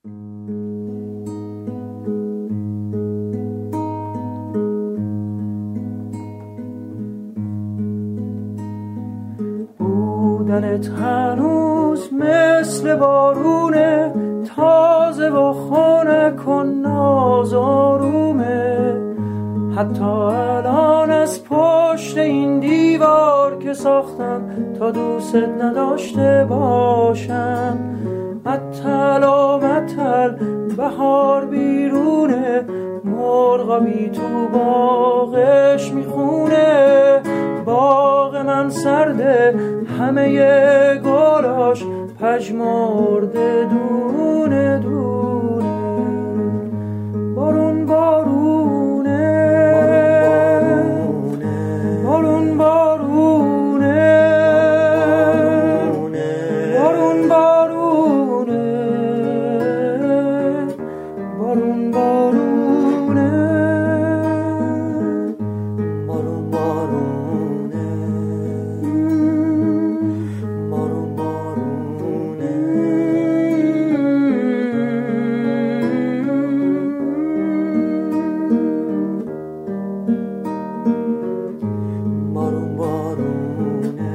بودنت هنوز مثل بارونه، تازه و خنک و نازارومه. حتی الان از پشت این دیوار که ساختم تا دوست نداشته باشم، متل و متل بهار بیرونه، مرغابی تو باغش میخونه. باغ من سرده، همه گلاش پژمرده دونه دونه. بارون بارونه، بارون بارونه، بارون بارونه، بارون بارونه، بارون بارونه، بارون بارونه. بارون بارونه.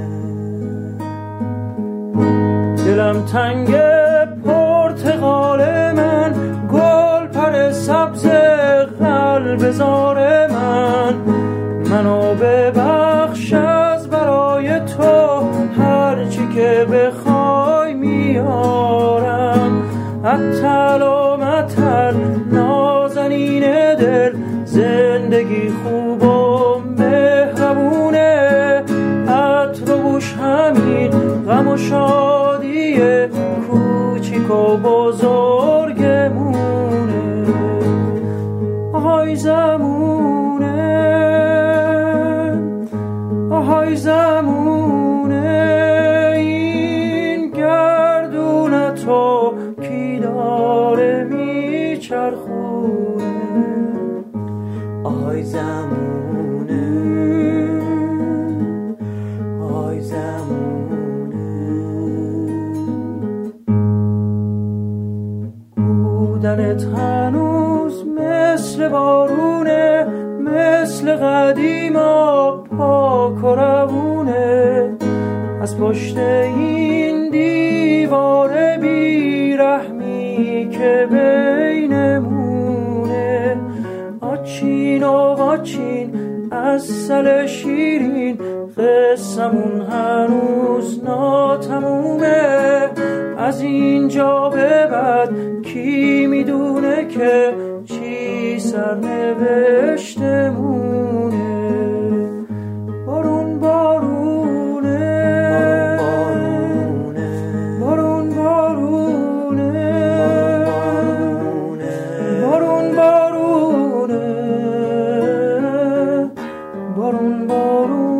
دلم تنگ پرتقال من، گل پر سبز قلب زار من. منو ببخش از برای تو، هرچی که بخوای میارم. متل و متل نازنین دل، زندگی خوب و مهربونه. عطر و بوش همین غم و شادی کوچیک و بزرگمونه. آهای زمونه، آهای زمونه، این گردون تو کی داره میچرخونه. آهای زمونه، آهای زمونه. بودنت هنوز مثل بارونه، مثل قدیما پاک و روونه. از پشت این دیوار بیرحمی که بینمونه، آچین و واچین عسل شیرین، قصمون هنوز ناتمومه. از اینجا به بعد کی میدونه که چی سرنوشتمونه. بارون بارونه، بارون بارونه، بارون بارونه، بارون بارونه.